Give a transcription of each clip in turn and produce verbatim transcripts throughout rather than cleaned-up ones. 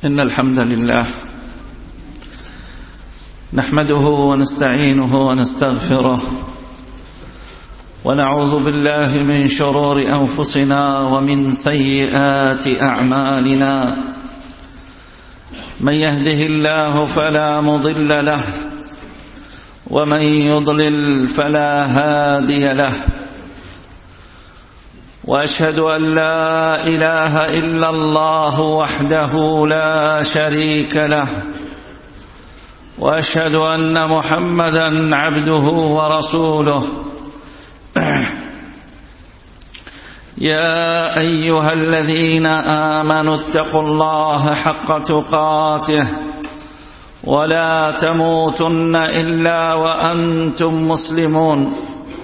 إن الحمد لله نحمده ونستعينه ونستغفره ونعوذ بالله من شرور أنفسنا ومن سيئات أعمالنا. من يهده الله فلا مضل له ومن يضلل فلا هادي له، وأشهد أن لا إله إلا الله وحده لا شريك له، وأشهد أن محمدا عبده ورسوله. يا أيها الذين آمنوا اتقوا الله حق تقاته ولا تموتن إلا وأنتم مسلمون.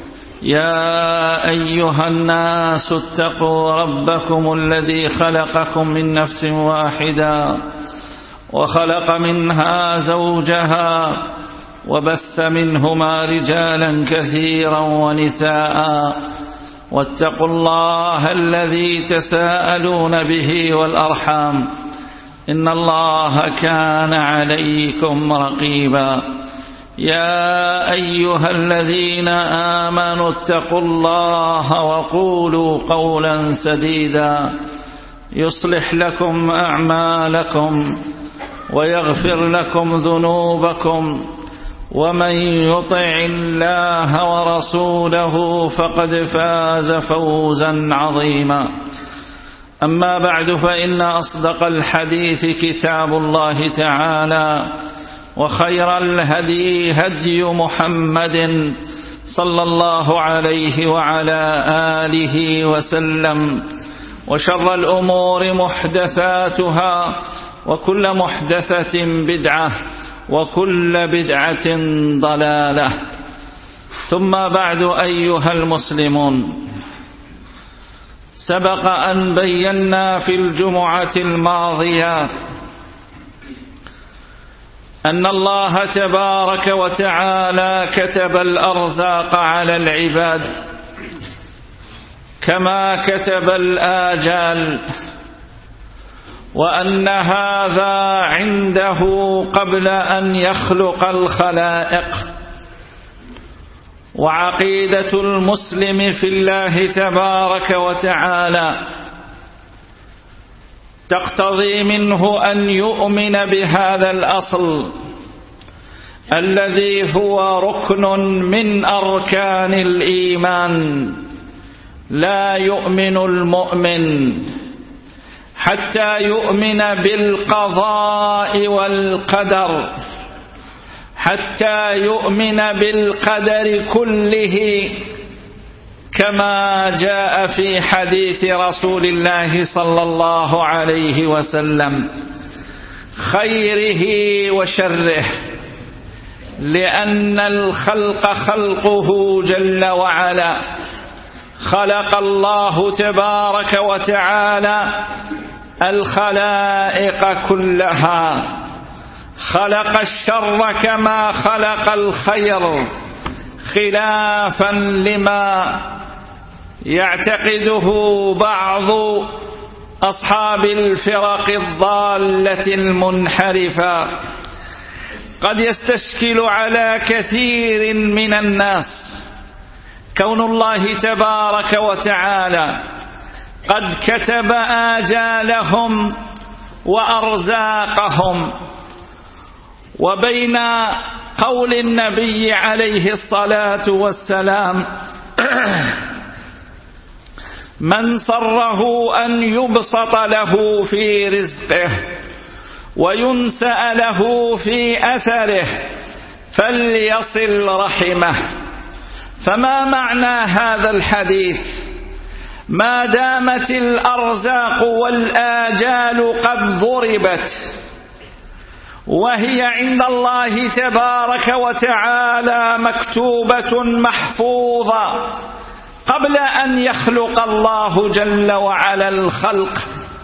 يا أيها الناس اتقوا ربكم الذي خلقكم من نفس واحدة وخلق منها زوجها وبث منهما رجالا كثيرا ونساء، واتقوا الله الذي تساءلون به والأرحام إن الله كان عليكم رقيبا. يا أيها الذين آمنوا اتقوا الله وقولوا قولا سديدا يصلح لكم أعمالكم ويغفر لكم ذنوبكم، ومن يطع الله ورسوله فقد فاز فوزا عظيما. أما بعد، فإن أصدق الحديث كتاب الله تعالى، وخير الهدي هدي محمد صلى الله عليه وعلى آله وسلم، وشر الأمور محدثاتها، وكل محدثة بدعة، وكل بدعة ضلالة. ثم بعد، أيها المسلمون، سبق أن بينا في الجمعة الماضية أن الله تبارك وتعالى كتب الأرزاق على العباد كما كتب الآجال، وأن هذا عنده قبل أن يخلق الخلائق. وعقيدة المسلم في الله تبارك وتعالى تقتضي منه أن يؤمن بهذا الأصل الذي هو ركن من أركان الإيمان. لا يؤمن المؤمن حتى يؤمن بالقضاء والقدر، حتى يؤمن بالقدر كله، كما جاء في حديث رسول الله صلى الله عليه وسلم: خيره وشره، لأن الخلق خلقه جل وعلا. خلق الله تبارك وتعالى الخلائق كلها، خلق الشر كما خلق الخير، خلافا لما يعتقده بعض أصحاب الفرق الضالة المنحرفة. قد يستشكل على كثير من الناس كون الله تبارك وتعالى قد كتب آجالهم وأرزاقهم، وبين قول النبي عليه الصلاة والسلام: من صره أن يبسط له في رزقه وينسأ له في أثره فليصل رحمه. فما معنى هذا الحديث؟ ما دامت الأرزاق والآجال قد ضربت وهي عند الله تبارك وتعالى مكتوبة محفوظة قبل أن يخلق الله جل وعلا الخلق،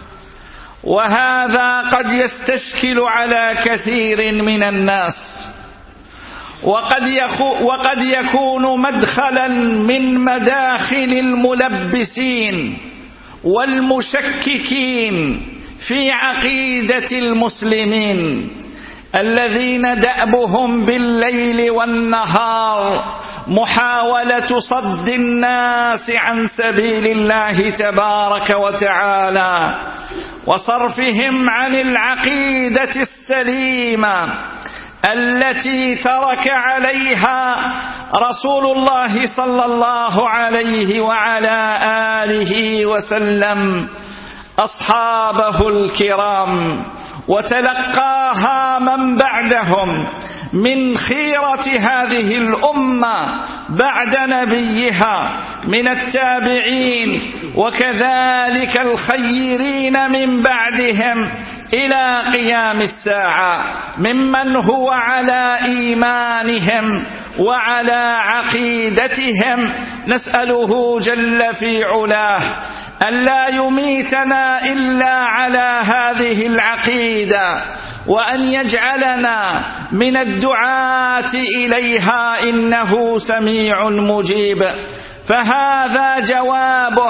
وهذا قد يستشكل على كثير من الناس، وقد, وقد يكون مدخلا من مداخل الملبسين والمشككين في عقيدة المسلمين الذين دأبهم بالليل والنهار محاولة صد الناس عن سبيل الله تبارك وتعالى وصرفهم عن العقيدة السليمة التي ترك عليها رسول الله صلى الله عليه وعلى آله وسلم أصحابه الكرام، وتلقاها من بعدهم من خيرة هذه الأمة بعد نبيها من التابعين، وكذلك الخيرين من بعدهم إلى قيام الساعة ممن هو على إيمانهم وعلى عقيدتهم. نسأله جل في علاه ألا يميتنا إلا على هذه العقيدة، وأن يجعلنا من الدعاة إليها إنه سميع مجيب. فهذا جوابه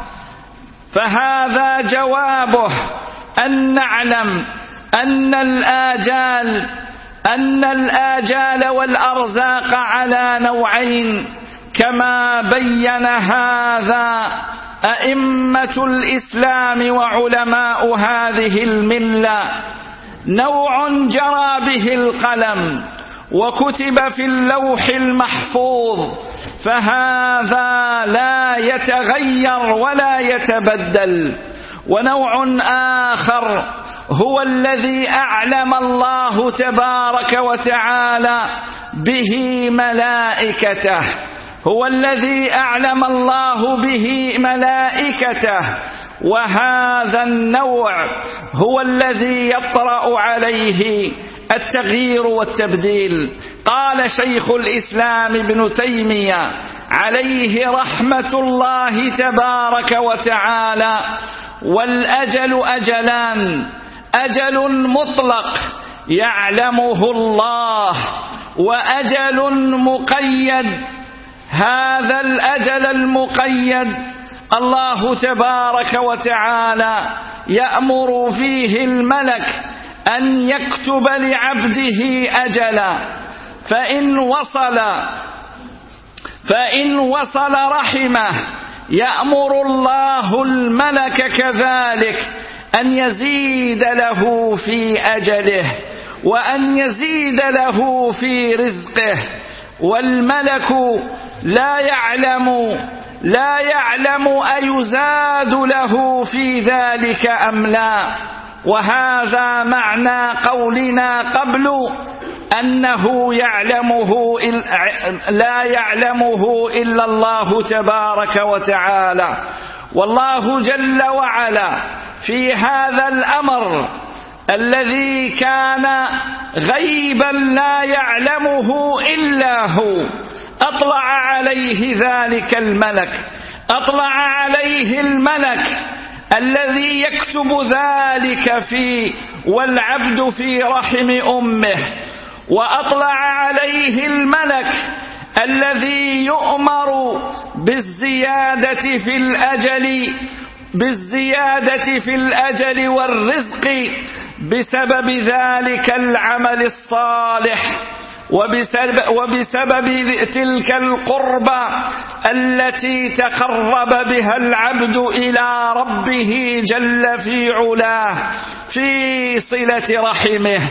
فهذا جوابه أن نعلم أن الآجال أن الآجال والأرزاق على نوعين كما بين هذا أئمة الإسلام وعلماء هذه الملة. نوع جرى به القلم وكتب في اللوح المحفوظ، فهذا لا يتغير ولا يتبدل. ونوع آخر هو الذي أعلم الله تبارك وتعالى به ملائكته هو الذي أعلم الله به ملائكته وهذا النوع هو الذي يطرأ عليه التغيير والتبديل. قال شيخ الإسلام ابن تيمية عليه رحمة الله تبارك وتعالى: والأجل أجلان، أجل مطلق يعلمه الله، وأجل مقيد. هذا الأجل المقيد الله تبارك وتعالى يأمر فيه الملك أن يكتب لعبده أجلا، فإن وصل فإن وصل رحمه يأمر الله الملك كذلك أن يزيد له في أجله وأن يزيد له في رزقه. والملك لا يعلم لا يعلم أيزاد له في ذلك أم لا. وهذا معنى قولنا قبل أنه يعلمه لا يعلمه إلا الله تبارك وتعالى. والله جل وعلا في هذا الأمر الذي كان غيبا لا يعلمه إلا هو أطلع عليه ذلك الملك أطلع عليه الملك الذي يكتب ذلك في والعبد في رحم أمه، وأطلع عليه الملك الذي يؤمر بالزيادة في الأجل بالزيادة في الأجل والرزق بسبب ذلك العمل الصالح، وبسبب, وبسبب تلك القربة التي تقرب بها العبد إلى ربه جل في علاه في صلة رحمه.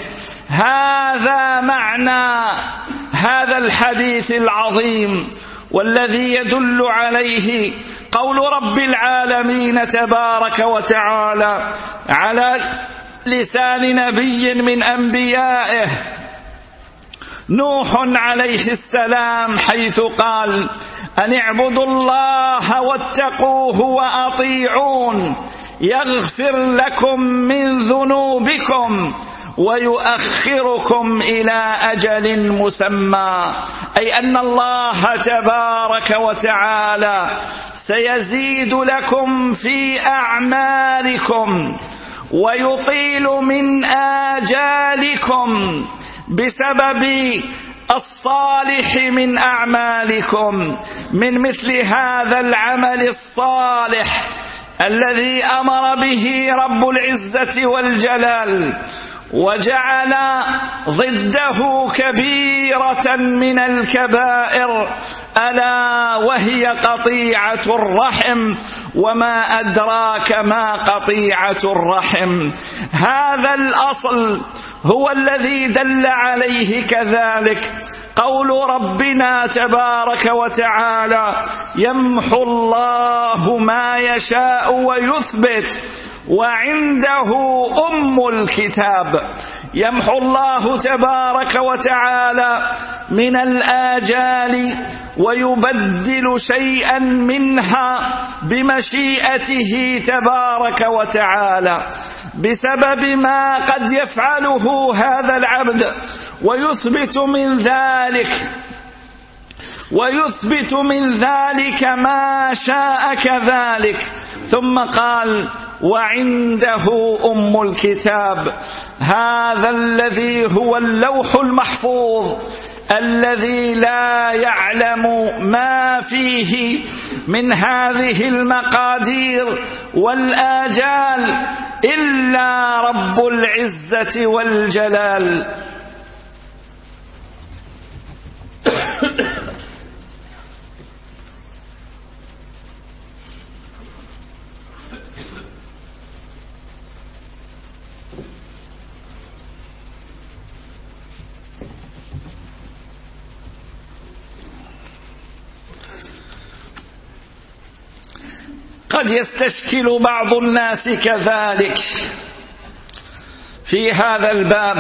هذا معنى هذا الحديث العظيم، والذي يدل عليه قول رب العالمين تبارك وتعالى على لسان نبي من أنبيائه نوح عليه السلام، حيث قال: أن اعبدوا الله واتقوه وأطيعون يغفر لكم من ذنوبكم ويؤخركم إلى أجل مسمى. أي أن الله تبارك وتعالى سيزيد لكم في أعمالكم ويطيل من آجالكم بسبب الصالح من أعمالكم، من مثل هذا العمل الصالح الذي أمر به رب العزة والجلال، وجعل ضده كبيرة من الكبائر، ألا وهي قطيعة الرحم، وما أدراك ما قطيعة الرحم. هذا الأصل هو الذي دل عليه كذلك قول ربنا تبارك وتعالى: يمحو الله ما يشاء ويثبت وعنده أم الكتاب. يمحو الله تبارك وتعالى من الآجال ويبدل شيئا منها بمشيئته تبارك وتعالى بسبب ما قد يفعله هذا العبد، ويثبت من ذلك ويثبت من ذلك ما شاء كذلك. ثم قال: وعنده أم الكتاب. هذا الذي هو اللوح المحفوظ الذي لا يعلم ما فيه من هذه المقادير والآجال إلا رب العزة والجلال. قد يستشكل بعض الناس كذلك في هذا الباب،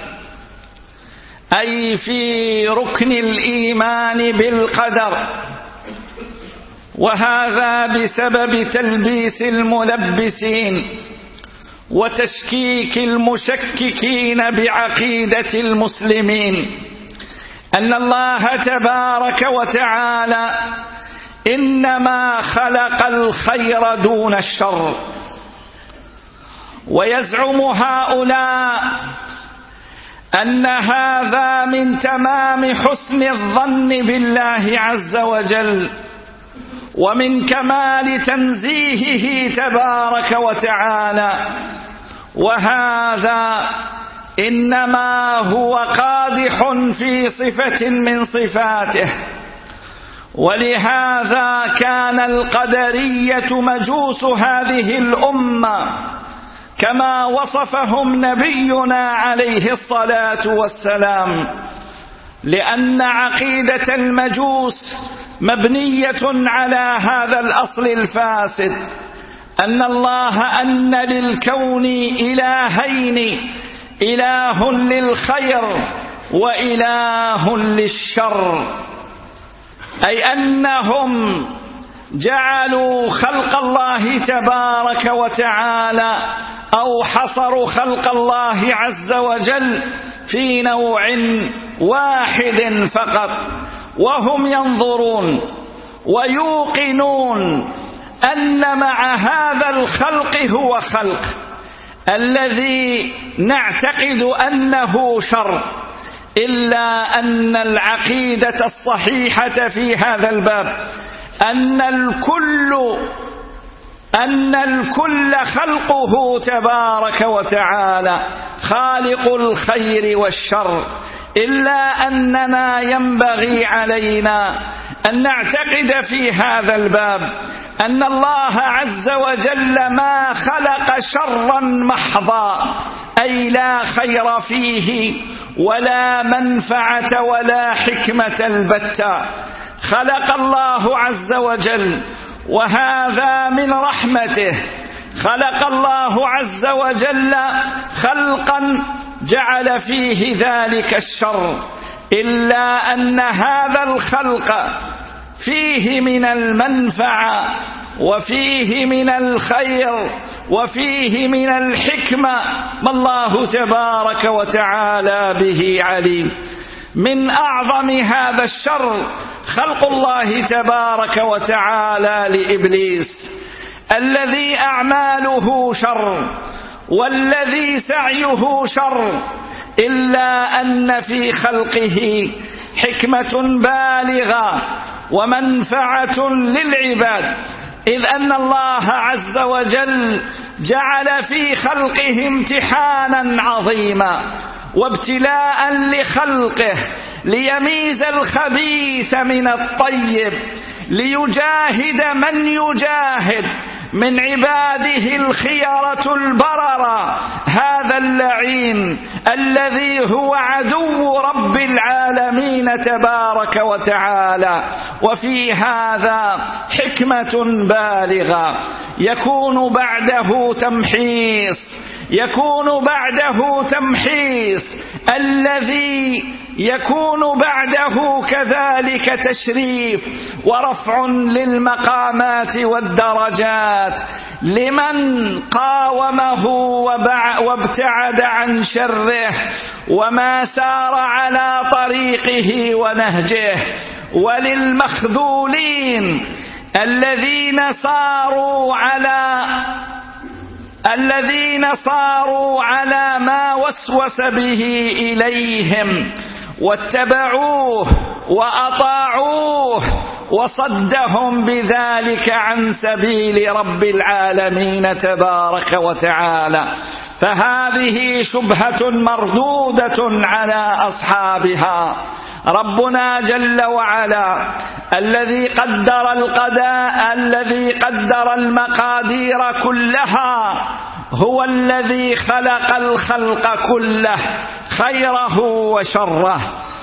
أي في ركن الإيمان بالقدر، وهذا بسبب تلبيس الملبسين وتشكيك المشككين بعقيدة المسلمين، أن الله تبارك وتعالى إنما خلق الخير دون الشر. ويزعم هؤلاء أن هذا من تمام حسن الظن بالله عز وجل ومن كمال تنزيهه تبارك وتعالى، وهذا إنما هو قادح في صفة من صفاته. ولهذا كان القدرية مجوس هذه الأمة كما وصفهم نبينا عليه الصلاة والسلام، لأن عقيدة المجوس مبنية على هذا الأصل الفاسد، أن الله أن للكون إلهين، إله للخير وإله للشر، أي أنهم جعلوا خلق الله تبارك وتعالى أو حصروا خلق الله عز وجل في نوع واحد فقط، وهم ينظرون ويوقنون أن مع هذا الخلق هو خلق الذي نعتقد أنه شر، إلا أن العقيدة الصحيحة في هذا الباب أن الكل أن الكل خلقه تبارك وتعالى خالق الخير والشر، إلا أننا ينبغي علينا أن نعتقد في هذا الباب أن الله عز وجل ما خلق شرا محضا، أي لا خير فيه ولا منفعة ولا حكمة البتة. خلق الله عز وجل، وهذا من رحمته، خلق الله عز وجل خلقا جعل فيه ذلك الشر، إلا أن هذا الخلق فيه من المنفعة وفيه من الخير وفيه من الحكمة ما الله تبارك وتعالى به عليم. من أعظم هذا الشر خلق الله تبارك وتعالى لإبليس، الذي أعماله شر والذي سعيه شر، إلا أن في خلقه حكمة بالغة ومنفعة للعباد، إذ أن الله عز وجل جعل في خلقه امتحانا عظيما وابتلاء لخلقه ليميز الخبيث من الطيب، ليجاهد من يجاهد من عباده الخيرة البررة هذا اللعين الذي هو عدو رب العالمين تبارك وتعالى. وفي هذا حكمة بالغة يكون بعده تمحيص يكون بعده تمحيص الذي يكون بعده كذلك تشريف ورفع للمقامات والدرجات لمن قاومه وابتعد عن شره وما سار على طريقه ونهجه، وللمخذولين الذين صاروا على الذين صاروا على ما وسوس به إليهم واتبعوه وأطاعوه وصدهم بذلك عن سبيل رب العالمين تبارك وتعالى. فهذه شبهة مردودة على أصحابها. ربنا جل وعلا الذي قدر القضاء الذي قدر المقادير كلها هو الذي خلق الخلق كله خيره وشره.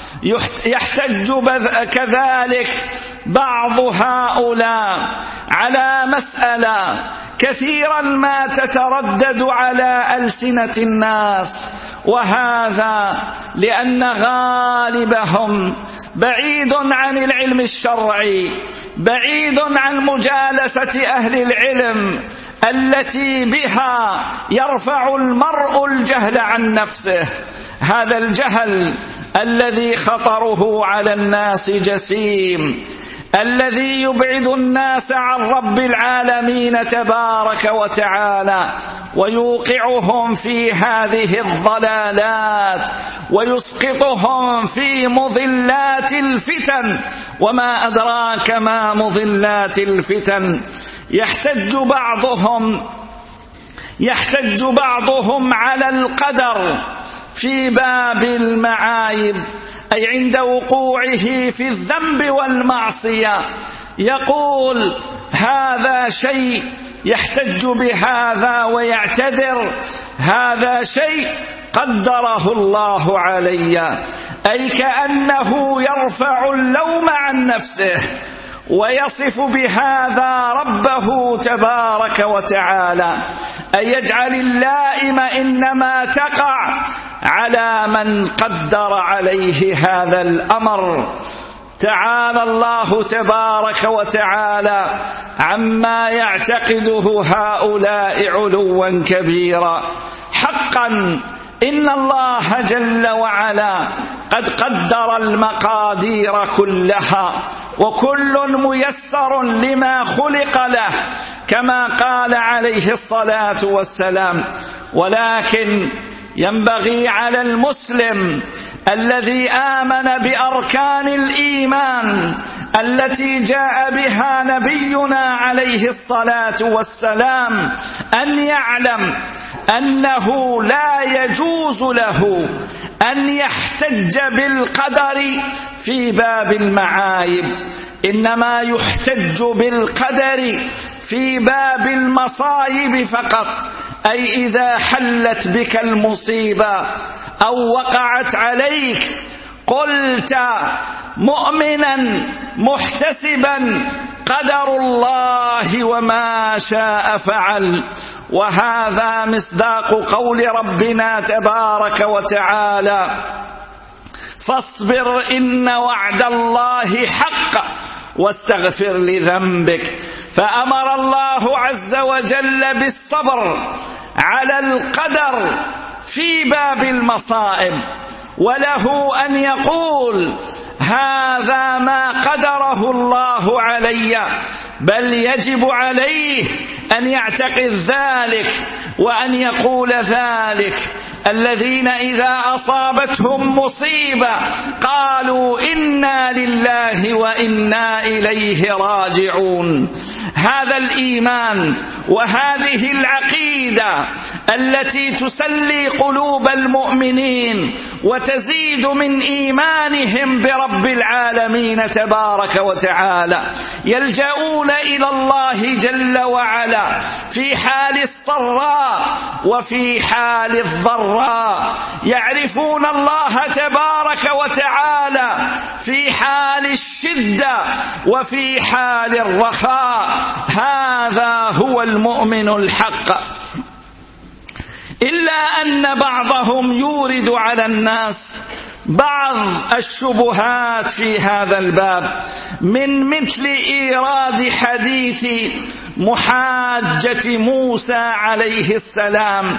يحتج كذلك بعض هؤلاء على مسألة كثيرا ما تتردد على ألسنة الناس، وهذا لأن غالبهم بعيد عن العلم الشرعي، بعيد عن مجالسة أهل العلم التي بها يرفع المرء الجهل عن نفسه. هذا الجهل الذي خطره على الناس جسيم، الذي يبعد الناس عن رب العالمين تبارك وتعالى ويوقعهم في هذه الضلالات ويسقطهم في مضلات الفتن. وما أدراك ما مضلات الفتن؟ يحتج بعضهم يحتج بعضهم على القدر في باب المعايب، أي عند وقوعه في الذنب والمعصية، يقول هذا شيء، يحتج بهذا ويعتذر هذا شيء قدره الله علي، أي كأنه يرفع اللوم عن نفسه ويصف بهذا ربه تبارك وتعالى، أي يجعل اللائم إنما تقع على من قدر عليه هذا الأمر. تعالى الله تبارك وتعالى عما يعتقده هؤلاء علوا كبيرا. حقا إن الله جل وعلا قد قدر المقادير كلها، وكل ميسر لما خلق له كما قال عليه الصلاة والسلام. ولكن ينبغي على المسلم الذي آمن بأركان الإيمان التي جاء بها نبينا عليه الصلاة والسلام أن يعلم أنه لا يجوز له أن يحتج بالقدر في باب المعايب، إنما يحتج بالقدر في باب المصائب فقط، أي إذا حلت بك المصيبة أو وقعت عليك قلت مؤمنا محتسبا قدر الله وما شاء فعل. وهذا مصداق قول ربنا تبارك وتعالى فاصبر إن وعد الله حق واستغفر لذنبك. فأمر الله عز وجل بالصبر على القدر في باب المصائب، وله أن يقول هذا ما قدره الله علي، بل يجب عليه أن يعتقد ذلك وأن يقول ذلك. الذين إذا أصابتهم مصيبة قالوا إنا لله وإنا إليه راجعون. هذا الإيمان وهذه العقيدة التي تسلي قلوب المؤمنين وتزيد من إيمانهم برب العالمين تبارك وتعالى، يلجؤون إلى الله جل وعلا في حال السراء وفي حال الضراء، يعرفون الله تبارك وتعالى في حال الشدة وفي حال الرخاء. هذا هو المؤمن الحق. إلا أن بعضهم يورد على الناس بعض الشبهات في هذا الباب، من مثل إيراد حديث محاجة موسى عليه السلام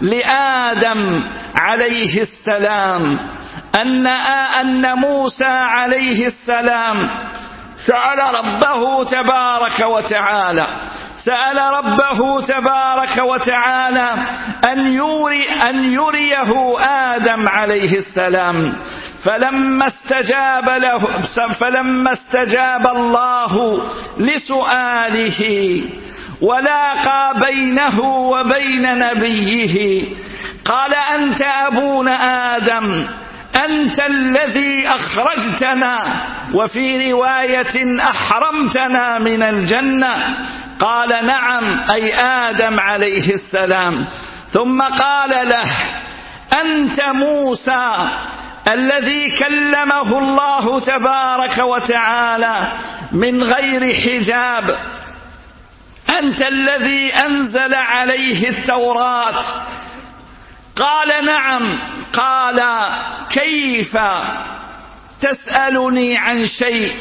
لآدم عليه السلام، أن أن موسى عليه السلام سأل ربه تبارك وتعالى سأل ربه تبارك وتعالى أن يري أن يريه آدم عليه السلام، فلما استجاب له فلما استجاب الله لسؤاله ولاقى بينه وبين نبيه قال: أنت أبونا آدم، أنت الذي أخرجتنا، وفي رواية أحرمتنا من الجنة. قال: نعم، أي آدم عليه السلام. ثم قال له: أنت موسى الذي كلمه الله تبارك وتعالى من غير حجاب، أنت الذي أنزل عليه التوراة. قال: نعم. قال: كيف تسألني عن شيء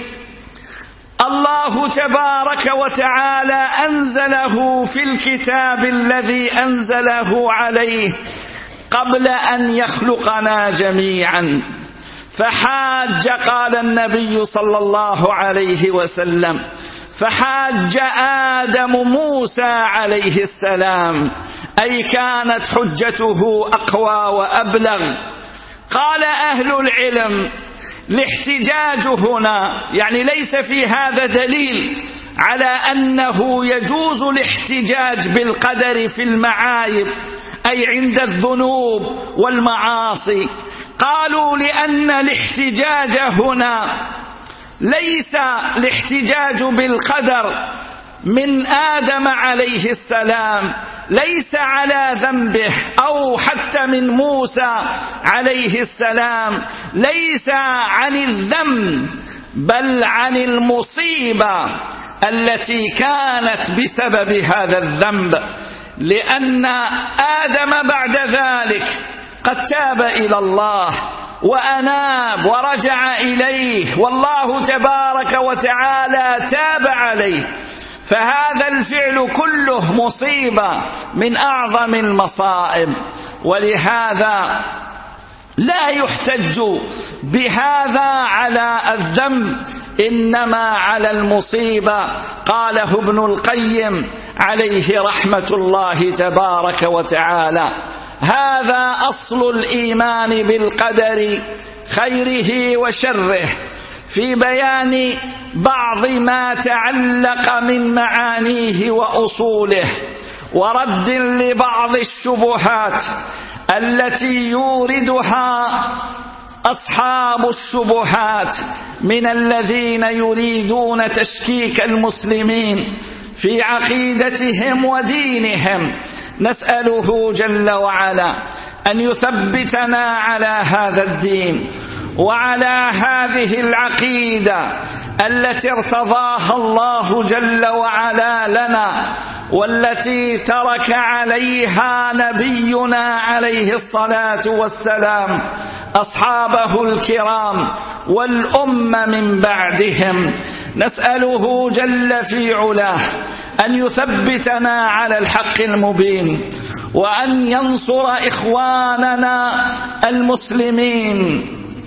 الله تبارك وتعالى أنزله في الكتاب الذي أنزله عليه قبل أن يخلقنا جميعا؟ فحاج قال النبي صلى الله عليه وسلم فحاج آدم موسى عليه السلام، أي كانت حجته أقوى وأبلغ. قال أهل العلم: الاحتجاج هنا يعني ليس في هذا دليل على أنه يجوز الاحتجاج بالقدر في المعايب، أي عند الذنوب والمعاصي. قالوا: لأن الاحتجاج هنا ليس الاحتجاج بالقدر من آدم عليه السلام، ليس على ذنبه، أو حتى من موسى عليه السلام، ليس عن الذنب بل عن المصيبة التي كانت بسبب هذا الذنب، لأن آدم بعد ذلك قد تاب إلى الله وأناب ورجع إليه، والله تبارك وتعالى تاب عليه، فهذا الفعل كله مصيبة من أعظم المصائب، ولهذا لا يحتج بهذا على الذنب، إنما على المصيبة. قاله ابن القيم عليه رحمة الله تبارك وتعالى: هذا أصل الإيمان بالقدر خيره وشره، في بيان بعض ما تعلق من معانيه وأصوله، ورد لبعض الشبهات التي يوردها أصحاب الشبهات من الذين يريدون تشكيك المسلمين في عقيدتهم ودينهم. نسأله جل وعلا أن يثبتنا على هذا الدين وعلى هذه العقيدة التي ارتضاها الله جل وعلا لنا، والتي ترك عليها نبينا عليه الصلاة والسلام أصحابه الكرام والأمة من بعدهم. نسأله جل في علاه أن يثبتنا على الحق المبين، وأن ينصر إخواننا المسلمين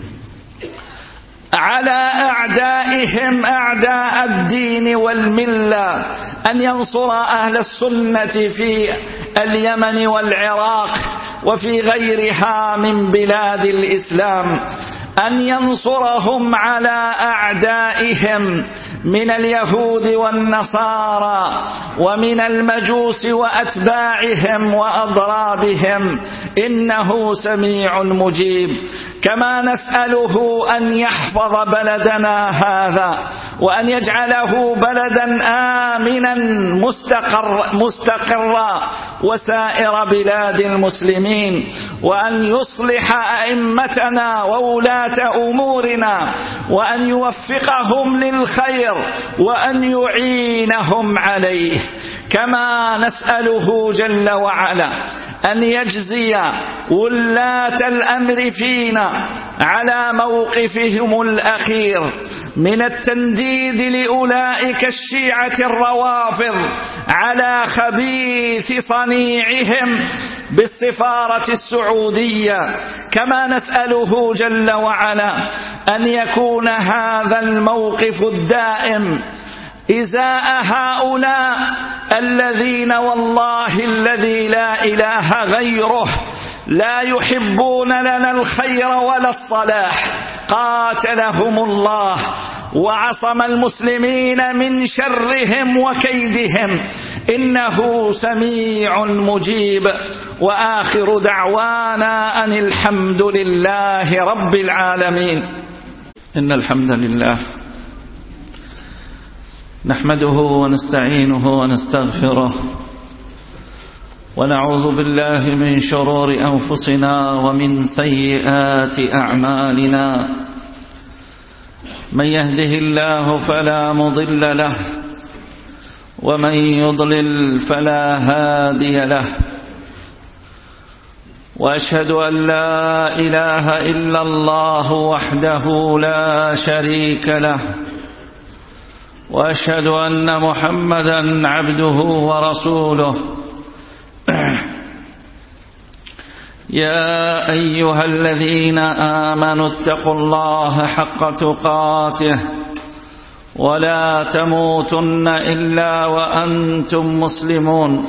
على أعدائهم أعداء الدين والملة، أن ينصر أهل السنة في اليمن والعراق وفي غيرها من بلاد الإسلام، أن ينصرهم على أعدائهم من اليهود والنصارى ومن المجوس وأتباعهم وأضرابهم، إنه سميع مجيب. كما نسأله أن يحفظ بلدنا هذا وأن يجعله بلدا آمنا مستقر مستقرا وسائر بلاد المسلمين، وأن يصلح أئمتنا وولاة أمورنا وأن يوفقهم للخير وأن يعينهم عليه. كما نسأله جل وعلا أن يجزي ولاة الأمر فينا على موقفهم الأخير من التنديد لأولئك الشيعة الروافض على خبيث صنيعهم بالسفارة السعودية. كما نسأله جل وعلا أن يكون هذا الموقف الدائم إزاء هؤلاء الذين والله الذي لا إله غيره لا يحبون لنا الخير ولا الصلاح، قاتلهم الله وعصم المسلمين من شرهم وكيدهم، إنه سميع مجيب. وآخر دعوانا أن الحمد لله رب العالمين. إن الحمد لله نحمده ونستعينه ونستغفره ونعوذ بالله من شرور أنفسنا ومن سيئات أعمالنا. من يهده الله فلا مضل له ومن يضلل فلا هادي له، وأشهد أن لا إله إلا الله وحده لا شريك له، وأشهد أن محمدا عبده ورسوله. يا أيها الذين آمنوا اتقوا الله حق تقاته ولا تموتن إلا وأنتم مسلمون.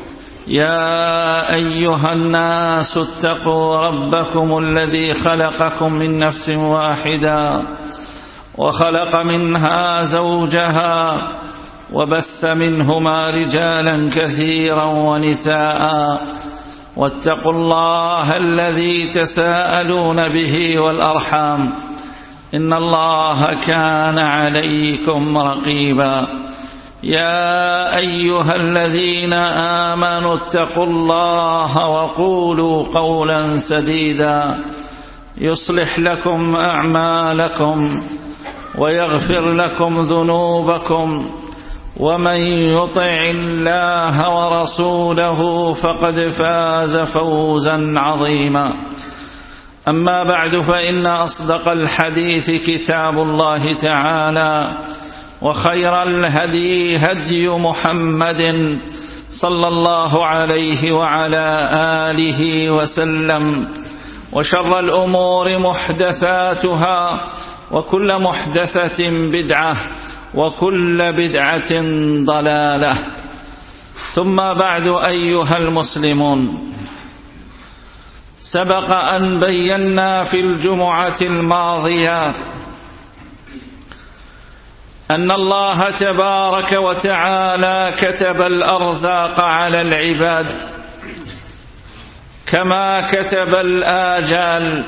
يا أيها الناس اتقوا ربكم الذي خلقكم من نفس واحدة وخلق منها زوجها وبث منهما رجالا كثيرا ونساء، واتقوا الله الذي تساءلون به والأرحام، إن الله كان عليكم رقيبا. يا أيها الذين آمنوا اتقوا الله وقولوا قولا سديدا يصلح لكم أعمالكم ويغفر لكم ذنوبكم، ومن يطع الله ورسوله فقد فاز فوزا عظيما. أما بعد، فإن أصدق الحديث كتاب الله تعالى، وخير الهدي هدي محمد صلى الله عليه وعلى آله وسلم، وشر الأمور محدثاتها، وكل محدثة بدعة، وكل بدعة ضلالة. ثم بعد، أيها المسلمون، سبق أن بينا في الجمعة الماضية أن الله تبارك وتعالى كتب الأرزاق على العباد كما كتب الآجال،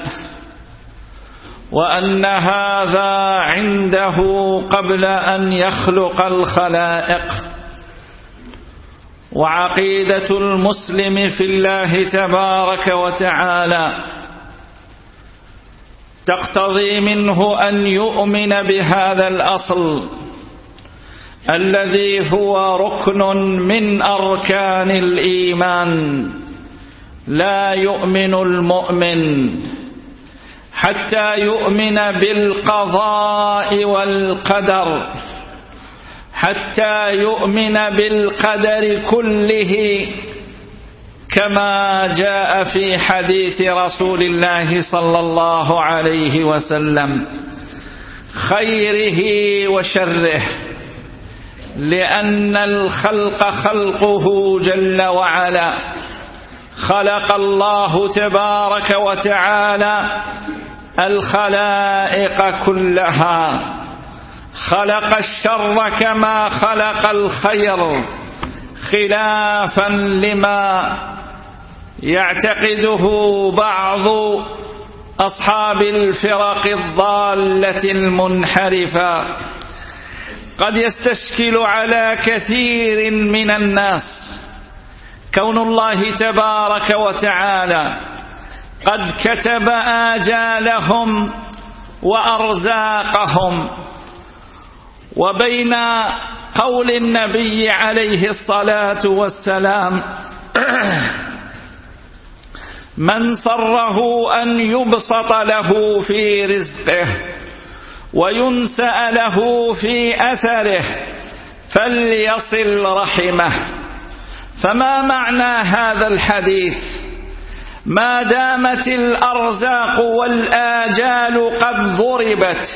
وأن هذا عنده قبل أن يخلق الخلائق. وعقيدة المسلم في الله تبارك وتعالى تقتضي منه أن يؤمن بهذا الأصل الذي هو ركن من أركان الإيمان. لا يؤمن المؤمن حتى يؤمن بالقضاء والقدر، حتى يؤمن بالقدر كله، كما جاء في حديث رسول الله صلى الله عليه وسلم، خيره وشره، لأن الخلق خلقه جل وعلا. خلق الله تبارك وتعالى الخلائق كلها، خلق الشر كما خلق الخير، خلافا لما يعتقده بعض أصحاب الفرق الضالة المنحرفة. قد يستشكل على كثير من الناس كون الله تبارك وتعالى قد كتب آجالهم وأرزاقهم، وبين قول النبي عليه الصلاة والسلام من سره أن يبسط له في رزقه وينسأ له في أثره فليصل رحمه. فما معنى هذا الحديث؟ ما دامت الأرزاق والآجال قد ضربت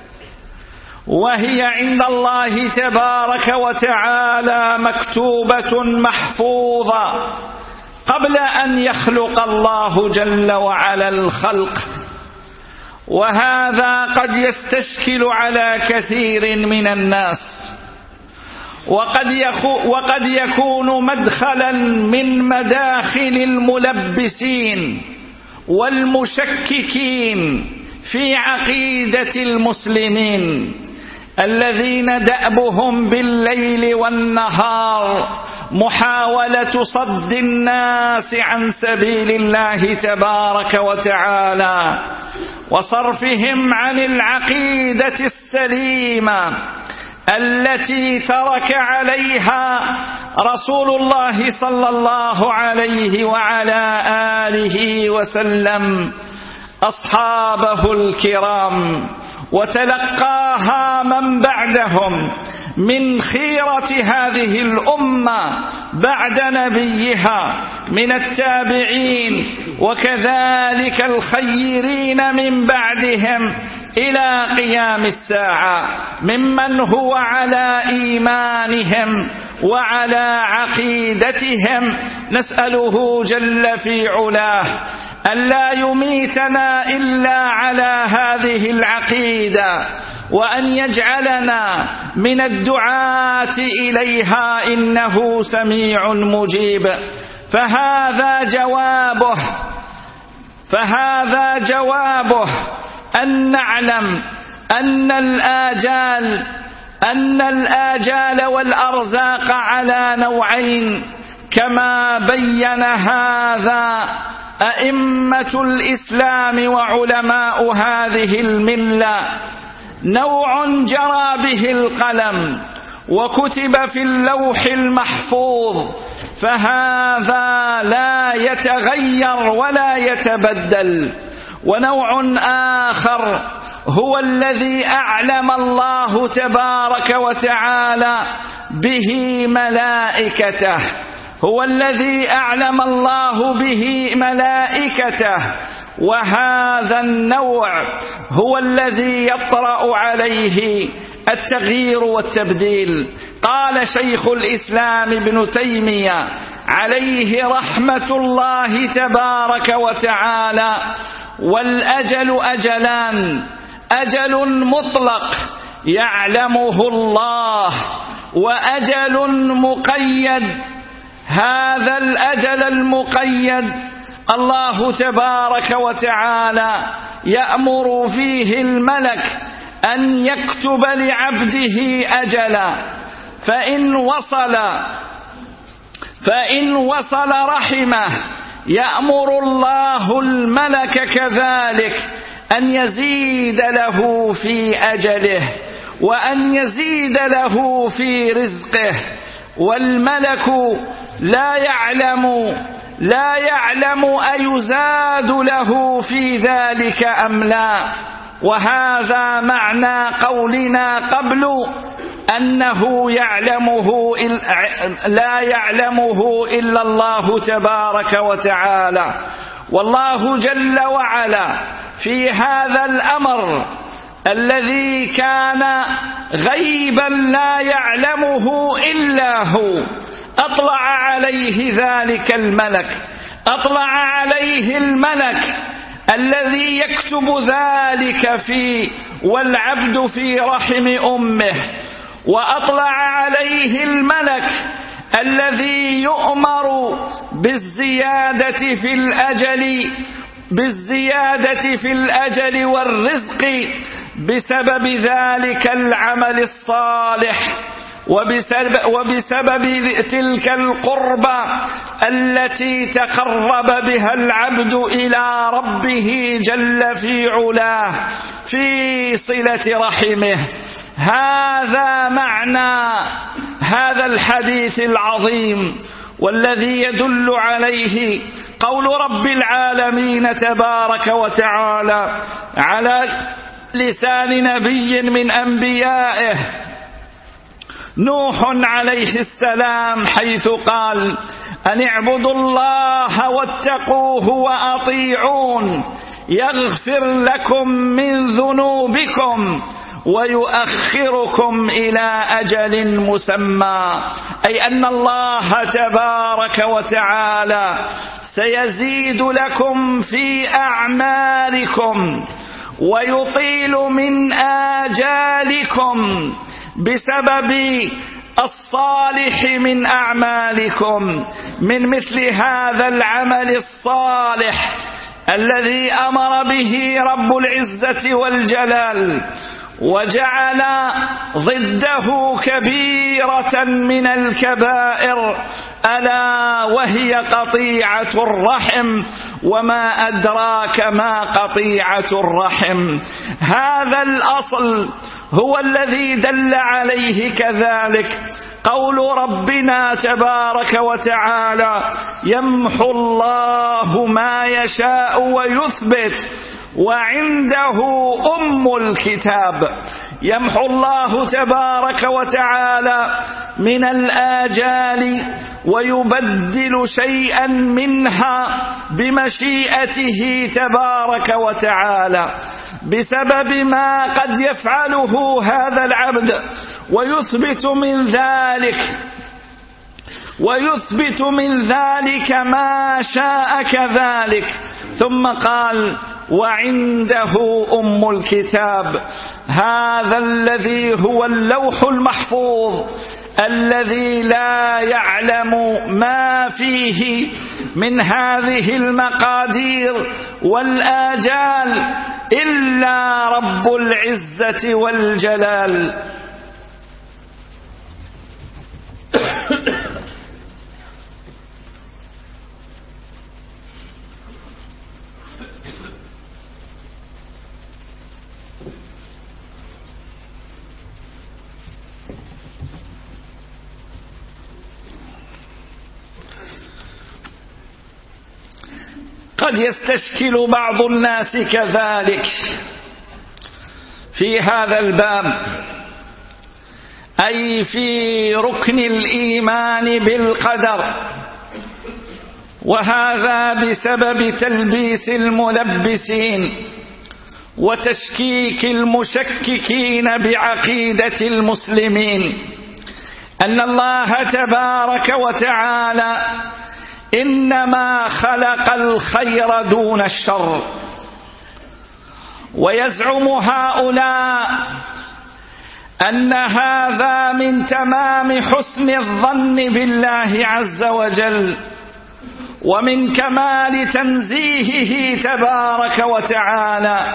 وهي عند الله تبارك وتعالى مكتوبة محفوظة قبل أن يخلق الله جل وعلا الخلق، وهذا قد يستشكل على كثير من الناس، وقد, وقد يكون مدخلا من مداخل الملبسين والمشككين في عقيدة المسلمين الذين دأبهم بالليل والنهار محاولة صد الناس عن سبيل الله تبارك وتعالى وصرفهم عن العقيدة السليمة التي ترك عليها رسول الله صلى الله عليه وعلى آله وسلم أصحابه الكرام، وتلقاها من بعدهم من خيرة هذه الأمة بعد نبيها من التابعين، وكذلك الخيرين من بعدهم إلى قيام الساعة ممن هو على إيمانهم وعلى عقيدتهم. نسأله جل في علاه ألا يميتنا إلا على هذه العقيدة، وأن يجعلنا من الدعاة إليها إنه سميع مجيب. فهذا جوابه فهذا جوابه أن نعلم أن الآجال أن الآجال والأرزاق على نوعين كما بين هذا أئمة الإسلام وعلماء هذه الملة. نوع جرى به القلم وكتب في اللوح المحفوظ، فهذا لا يتغير ولا يتبدل. ونوع آخر هو الذي أعلم الله تبارك وتعالى به ملائكته هو الذي أعلم الله به ملائكته وهذا النوع هو الذي يطرأ عليه التغيير والتبديل. قال شيخ الإسلام ابن تيمية عليه رحمة الله تبارك وتعالى: والأجل أجلان، أجل مطلق يعلمه الله، وأجل مقيد. هذا الأجل المقيد الله تبارك وتعالى يأمر فيه الملك أن يكتب لعبده أجلا، فإن وصل فإن وصل رحمه يأمر الله الملك كذلك أن يزيد له في أجله وأن يزيد له في رزقه. والملك لا يعلم لا يعلم أيزاد له في ذلك أم لا. وهذا معنى قولنا قبل أنه يعلمه لا يعلمه إلا الله تبارك وتعالى. والله جل وعلا في هذا الأمر الذي كان غيبا لا يعلمه إلا هو أطلع عليه ذلك الملك أطلع عليه الملك الذي يكتب ذلك في والعبد في رحم أمه، وأطلع عليه الملك الذي يؤمر بالزيادة في الأجل بالزيادة في الأجل والرزق بسبب ذلك العمل الصالح، وبسبب, وبسبب تلك القربة التي تقرب بها العبد إلى ربه جل في علاه في صلة رحمه. هذا معنى هذا الحديث العظيم، والذي يدل عليه قول رب العالمين تبارك وتعالى على لسان نبي من أنبيائه نوح عليه السلام، حيث قال: أن اعبدوا الله واتقوه وأطيعون يغفر لكم من ذنوبكم ويؤخركم إلى أجل مسمى. أي أن الله تبارك وتعالى سيزيد لكم في أعمالكم ويطيل من آجالكم بسبب الصالح من أعمالكم، من مثل هذا العمل الصالح الذي أمر به رب العزة والجلال، وجعل ضده كبيرة من الكبائر، ألا وهي قطيعة الرحم. وما أدراك ما قطيعة الرحم؟ هذا الأصل هو الذي دل عليه كذلك قول ربنا تبارك وتعالى: يمحو الله ما يشاء ويثبت وعنده أم الكتاب. يمحو الله تبارك وتعالى من الآجال ويبدل شيئا منها بمشيئته تبارك وتعالى بسبب ما قد يفعله هذا العبد، ويثبت من ذلك ويثبت من ذلك ما شاء كذلك. ثم قال: وعنده أم الكتاب. هذا الذي هو اللوح المحفوظ الذي لا يعلم ما فيه من هذه المقادير والآجال إلا رب العزة والجلال. قد يستشكل بعض الناس كذلك في هذا الباب، أي في ركن الإيمان بالقدر، وهذا بسبب تلبيس الملبسين وتشكيك المشككين بعقيدة المسلمين، أن الله تبارك وتعالى إنما خلق الخير دون الشر. ويزعم هؤلاء أن هذا من تمام حسن الظن بالله عز وجل ومن كمال تنزيهه تبارك وتعالى،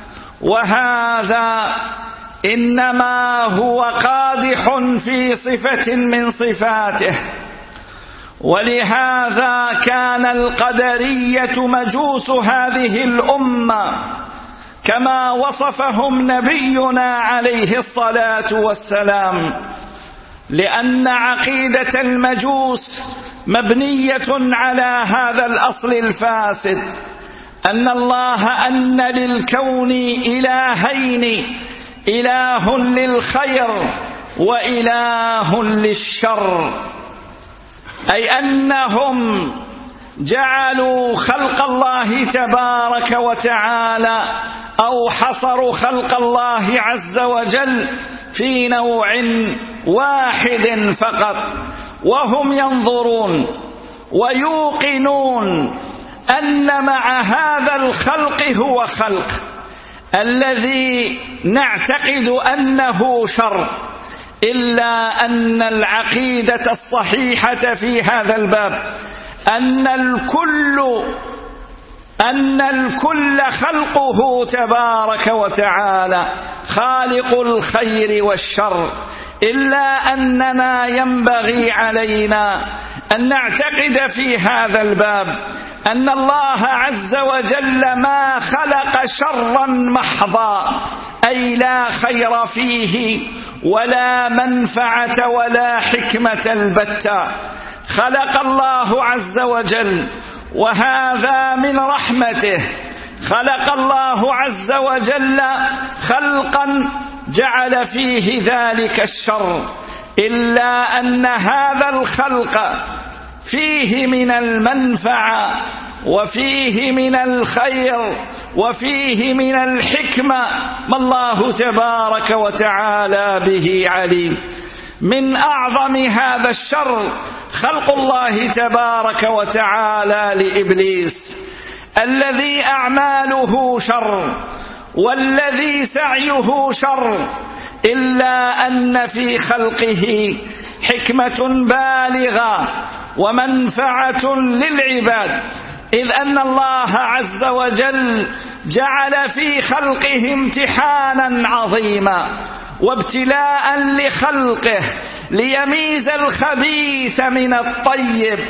وهذا إنما هو قادح في صفة من صفاته. ولهذا كان القدرية مجوس هذه الأمة كما وصفهم نبينا عليه الصلاة والسلام، لأن عقيدة المجوس مبنية على هذا الأصل الفاسد، أن الله أن للكون إلهين، إله للخير وإله للشر، أي أنهم جعلوا خلق الله تبارك وتعالى أو حصروا خلق الله عز وجل في نوع واحد فقط، وهم ينظرون ويوقنون أن مع هذا الخلق هو خلق، الذي نعتقد أنه شر، إلا أن العقيدة الصحيحة في هذا الباب أن الكل أن الكل خلقه تبارك وتعالى خالق الخير والشر، إلا أننا ينبغي علينا أن نعتقد في هذا الباب أن الله عز وجل ما خلق شرا محضا، أي لا خير فيه ولا منفعة ولا حكمة البتة. خلق الله عز وجل، وهذا من رحمته، خلق الله عز وجل خلقا جعل فيه ذلك الشر، إلا أن هذا الخلق فيه من المنفعة وفيه من الخير وفيه من الحكمة ما الله تبارك وتعالى به عليم. من أعظم هذا الشر خلق الله تبارك وتعالى لإبليس، الذي أعماله شر والذي سعيه شر، إلا أن في خلقه حكمة بالغة ومنفعة للعباد، إذ أن الله عز وجل جعل في خلقه امتحانا عظيما وابتلاء لخلقه ليميز الخبيث من الطيب،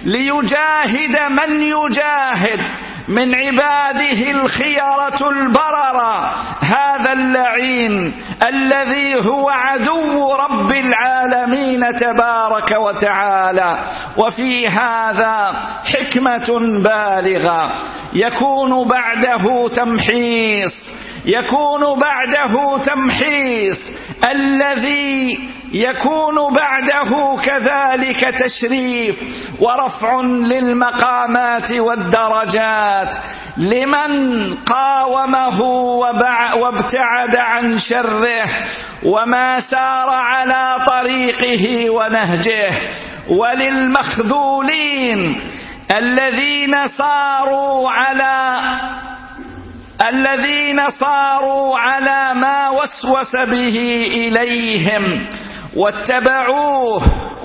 ليجاهد من يجاهد من عباده الخيرة البررة هذا اللعين الذي هو عدو رب العالمين تبارك وتعالى. وفي هذا حكمة بالغة يكون بعده تمحيص يكون بعده تمحيص الذي يكون بعده كذلك تشريف ورفع للمقامات والدرجات لمن قاومه وابتعد عن شره وما سار على طريقه ونهجه. وللمخذولين الذين صاروا على الذين صاروا على ما وسوس به إليهم واتبعوه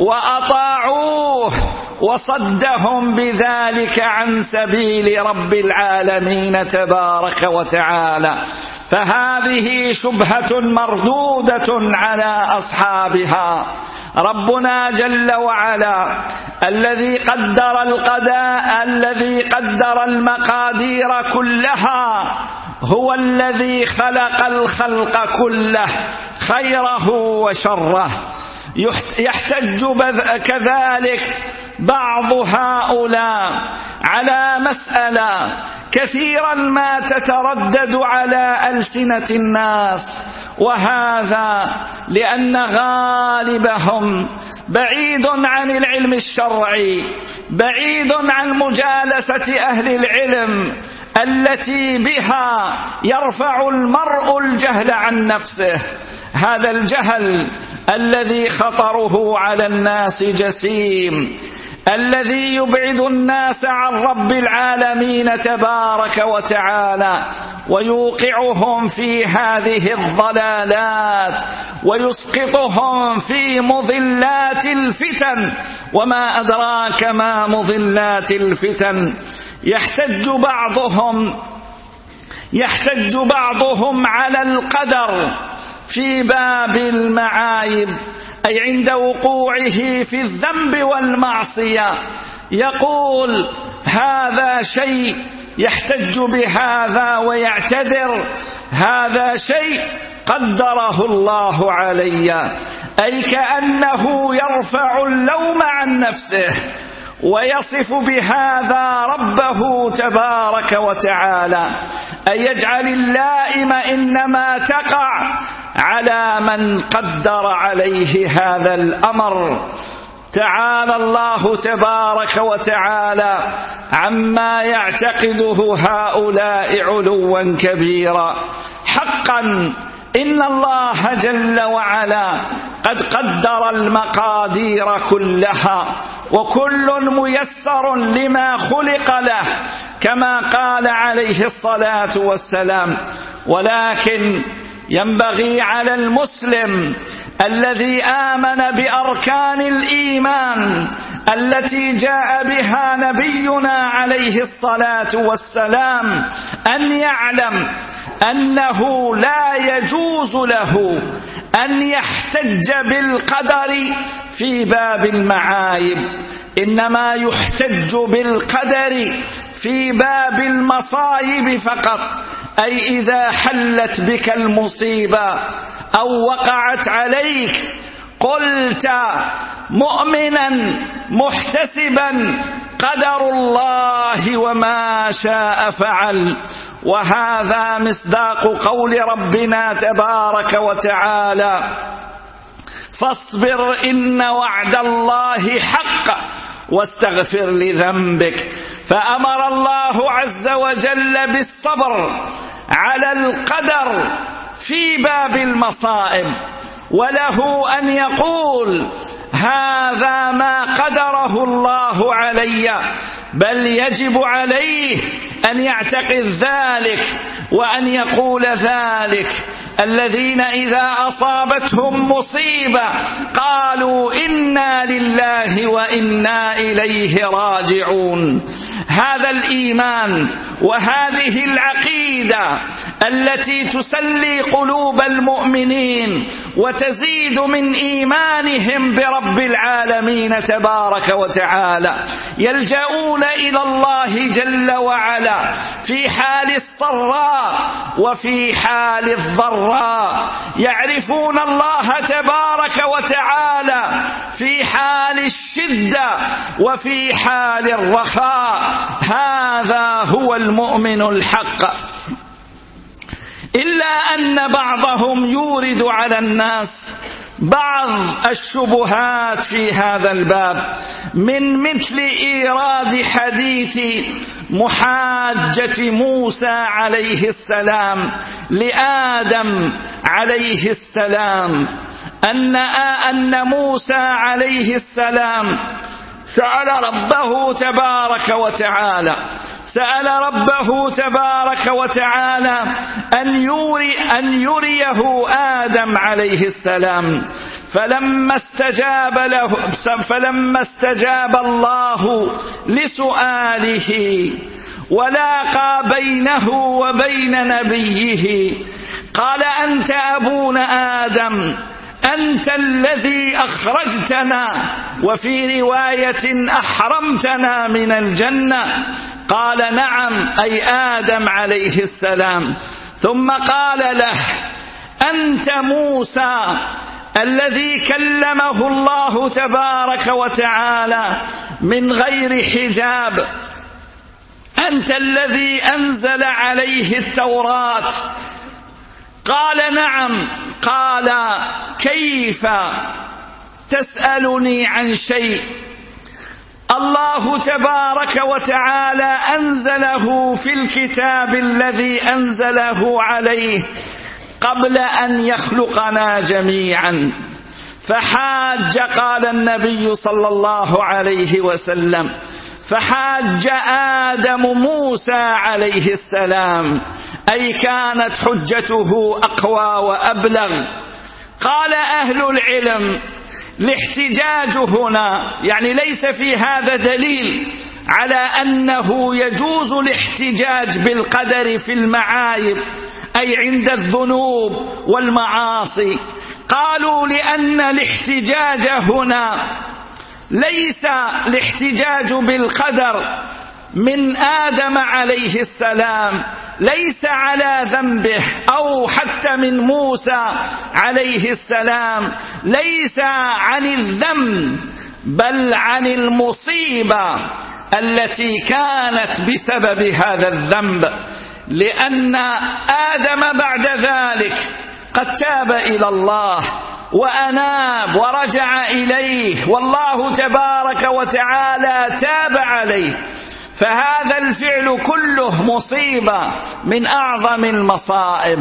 وأطاعوه وصدهم بذلك عن سبيل رب العالمين تبارك وتعالى، فهذه شبهة مردودة على أصحابها. ربنا جل وعلا الذي قدر القضاء الذي قدر المقادير كلها هو الذي خلق الخلق كله خيره وشره. يحتج كذلك بعض هؤلاء على مسألة كثيرا ما تتردد على ألسنة الناس، وهذا لأن غالبهم بعيد عن العلم الشرعي، بعيد عن مجالسة أهل العلم التي بها يرفع المرء الجهل عن نفسه. هذا الجهل الذي خطره على الناس جسيم، الذي يبعد الناس عن رب العالمين تبارك وتعالى ويوقعهم في هذه الضلالات ويسقطهم في مضلات الفتن. وما أدراك ما مضلات الفتن؟ يحتج بعضهم يحتج بعضهم على القدر في باب المعايب، أي عند وقوعه في الذنب والمعصية، يقول هذا شيء، يحتج بهذا ويعتذر هذا شيء قدره الله علي، أي كأنه يرفع اللوم عن نفسه ويصف بهذا ربه تبارك وتعالى، أي يجعل اللائم إنما تقع على من قدر عليه هذا الأمر. تعالى الله تبارك وتعالى عما يعتقده هؤلاء علوا كبيرا. حقا إن الله جل وعلا قد قدر المقادير كلها، وكل ميسر لما خلق له، كما قال عليه الصلاة والسلام ولكن ينبغي على المسلم الذي آمن بأركان الإيمان التي جاء بها نبينا عليه الصلاة والسلام أن يعلم أنه لا يجوز له أن يحتج بالقدر في باب المعايب، إنما يحتج بالقدر في باب المصائب فقط، أي إذا حلت بك المصيبة أو وقعت عليك قلت مؤمنا محتسبا قدر الله وما شاء فعل. وهذا مصداق قول ربنا تبارك وتعالى: فاصبر إن وعد الله حق واستغفر لذنبك. فأمر الله عز وجل بالصبر على القدر في باب المصائب، وله أن يقول: هذا ما قدره الله علي، بل يجب عليه أن يعتقد ذلك وأن يقول ذلك. الذين إذا أصابتهم مصيبة قالوا إنا لله وإنا إليه راجعون. هذا الإيمان وهذه العقيدة التي تسلي قلوب المؤمنين وتزيد من إيمانهم برب العالمين تبارك وتعالى، يلجؤون إلى الله جل وعلا في حال السراء وفي حال الضراء، يعرفون الله تبارك وتعالى في حال الشدة وفي حال الرخاء. هذا هو المؤمن الحق. إلا أن بعضهم يورد على الناس بعض الشبهات في هذا الباب، من مثل إيراد حديث محاجة موسى عليه السلام لآدم عليه السلام، أن أن موسى عليه السلام سأل ربه تبارك وتعالى سأل ربه تبارك وتعالى أن يري أن يريه آدم عليه السلام، فلما استجاب له فلما استجاب الله لسؤاله ولاقى بينه وبين نبيه قال: أنت أبونا آدم، أنت الذي أخرجتنا، وفي رواية أحرمتنا من الجنة. قال: نعم، أي آدم عليه السلام. ثم قال له: أنت موسى الذي كلمه الله تبارك وتعالى من غير حجاب، أنت الذي أنزل عليه التوراة. قال: نعم. قال: كيف تسألني عن شيء الله تبارك وتعالى أنزله في الكتاب الذي أنزله عليه قبل أن يخلقنا جميعا؟ فحاج قال النبي صلى الله عليه وسلم فحاج آدم موسى عليه السلام، أي كانت حجته أقوى وأبلغ. قال أهل العلم: الاحتجاج هنا يعني ليس في هذا دليل على أنه يجوز الاحتجاج بالقدر في المعايب، أي عند الذنوب والمعاصي. قالوا: لأن الاحتجاج هنا ليس الاحتجاج بالقدر من آدم عليه السلام، ليس على ذنبه، أو حتى من موسى عليه السلام، ليس عن الذنب بل عن المصيبة التي كانت بسبب هذا الذنب. لأن آدم بعد ذلك قد تاب إلى الله وأناب ورجع إليه، والله تبارك وتعالى تاب عليه، فهذا الفعل كله مصيبة من أعظم المصائب.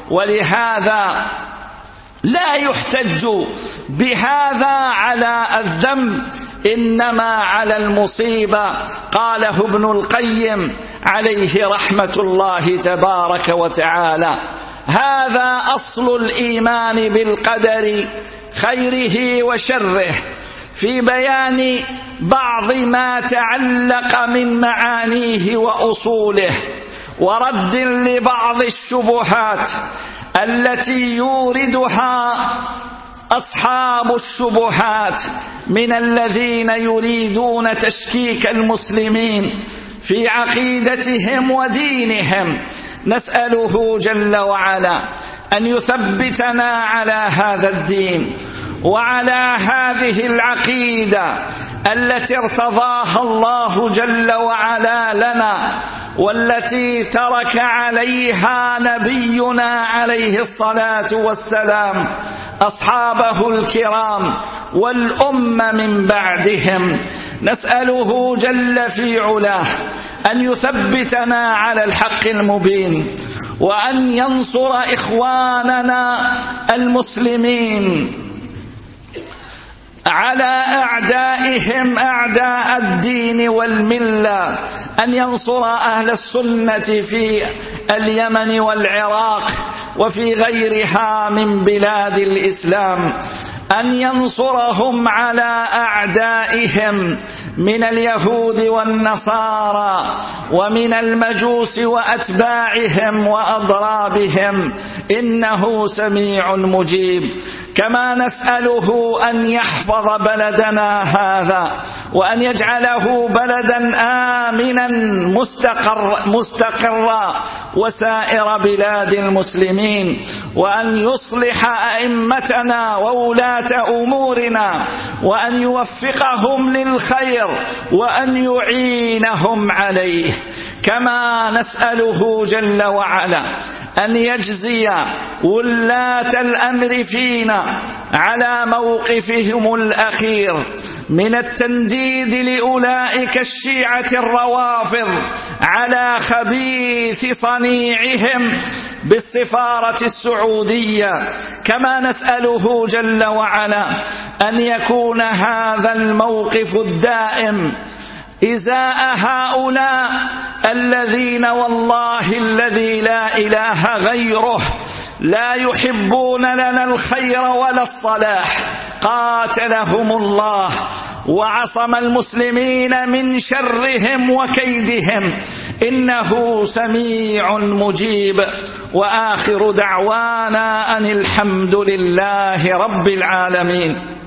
ولهذا لا يحتج بهذا على الذنب إنما على المصيبة. قاله ابن القيم عليه رحمة الله تبارك وتعالى. هذا أصل الإيمان بالقدر خيره وشره، في بيان بعض ما تعلق من معانيه وأصوله، ورد لبعض الشبهات التي يوردها أصحاب الشبهات من الذين يريدون تشكيك المسلمين في عقيدتهم ودينهم. نسأله جل وعلا أن يثبتنا على هذا الدين وعلى هذه العقيدة التي ارتضاها الله جل وعلا لنا، والتي ترك عليها نبينا عليه الصلاة والسلام أصحابه الكرام والأمة من بعدهم. نسأله جل في علاه أن يثبتنا على الحق المبين، وأن ينصر إخواننا المسلمين على أعدائهم أعداء الدين والملة، أن ينصر أهل السنة في اليمن والعراق وفي غيرها من بلاد الإسلام، أن ينصرهم على أعدائهم من اليهود والنصارى ومن المجوس وأتباعهم وأضرابهم، إنه سميع مجيب. كما نسأله أن يحفظ بلدنا هذا، وأن يجعله بلدا آمنا مستقر مستقرا وسائر بلاد المسلمين، وأن يصلح أئمتنا وولاة أمورنا، وأن يوفقهم للخير، وأن يعينهم عليه. كما نسأله جل وعلا أن يجزي ولاة الأمر فينا على موقفهم الأخير من التنديد لأولئك الشيعة الروافض على خبيث صنيعهم بالسفارة السعودية. كما نسأله جل وعلا أن يكون هذا الموقف الدائم إزاء هؤلاء الذين والله الذي لا إله غيره لا يحبون لنا الخير ولا الصلاح، قاتلهم الله وعصم المسلمين من شرهم وكيدهم، إنه سميع مجيب. وآخر دعوانا أن الحمد لله رب العالمين.